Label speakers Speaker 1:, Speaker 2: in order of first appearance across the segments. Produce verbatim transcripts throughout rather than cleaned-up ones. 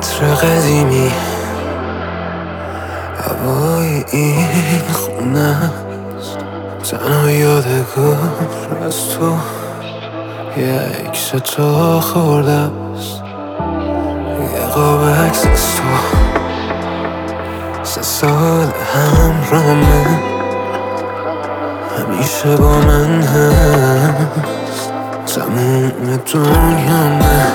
Speaker 1: عطر قدیمی، هوای این خونه است، تنها یادگار از تو یه عکس تو خورده است، یه قاب عکس از تو. سه سال همرامه، همیشه با من هست، تموم دنیامه.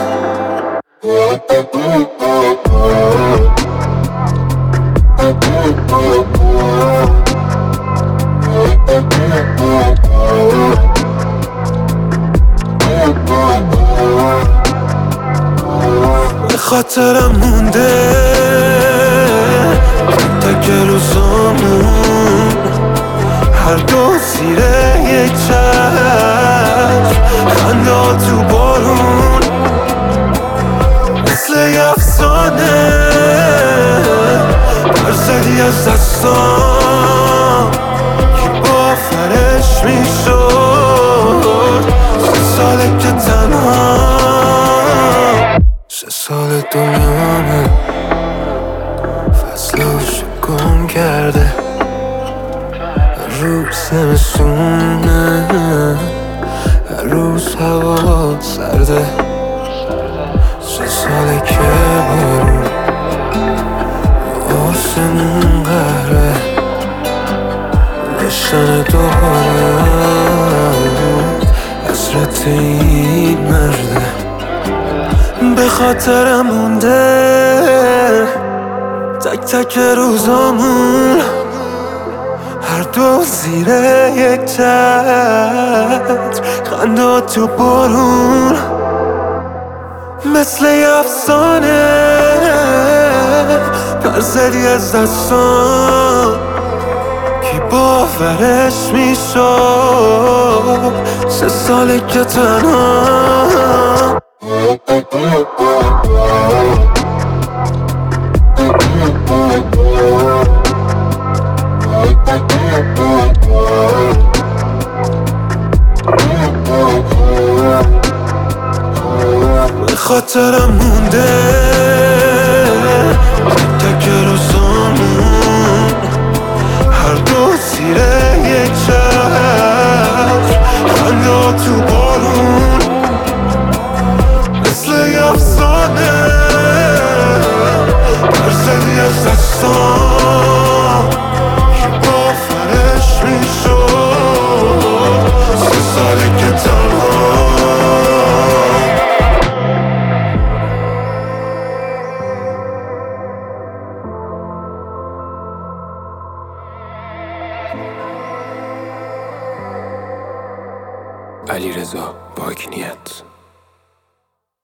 Speaker 1: به خاطرم مونده تک روزامون، هر دو زیر یک چشم، خنده ها تو بارون، مثل یه افسانه برزدی از دستان. کی باورش میشد سه ساله که تنها، سه سال دنیامه فصلش گم کرده، هر روز زمستونه، هر روز هوا سرده. سه ساله که بارون آسمون قهره، داشتن دارم حسرت این مرده. به خاطرم مونده تک تک روزامون، هر دو زیر یک چتر، خنده تو بارون، مثل یه افسانه پر زدی از دستان. کی باورش میشد سه ساله که تنها. به خاطرم مونده تک روزامون، هر دو زیر یک چتر، خنده ها تو بارون، مثل یه افسانه برزدی از دستان. کی باورش میشد سه ساله که تنها. علیرضا باگنیت.